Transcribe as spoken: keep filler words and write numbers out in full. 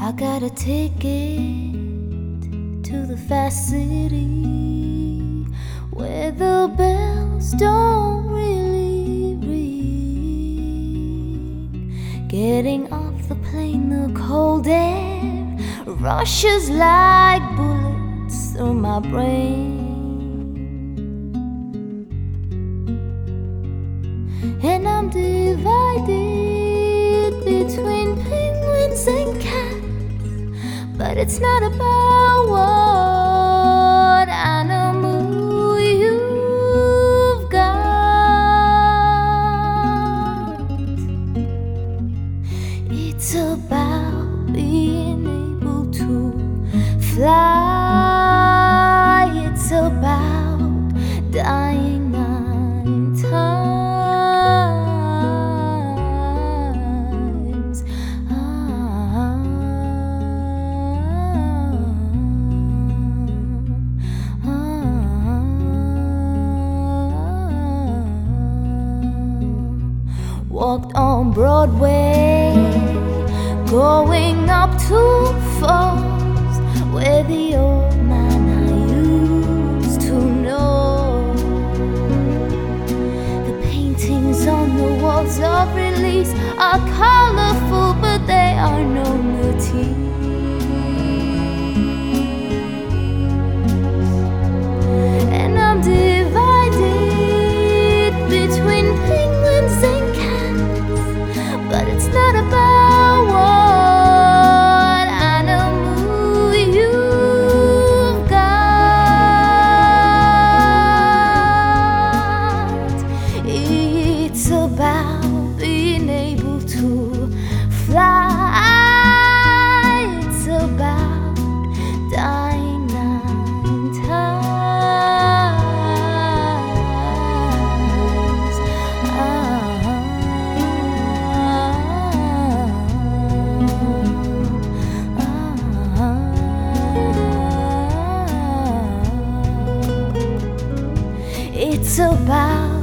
I got a ticket to the fast city where the bells don't really ring. Getting off the plane, the cold air rushes like bullets through my brain. And I'm divided between penguins and cats, but it's not about what animal you've got. It's about being able to fly. It's about dying nine times. Walked on Broadway, going up to Falls, where the old man I used to know. The paintings on the walls of Release are colorful, but they are no motifs. And I'm divided between penguins and cats, but it's not about what animal you've got. It's about being able to fly. It's about dying nine times. It's about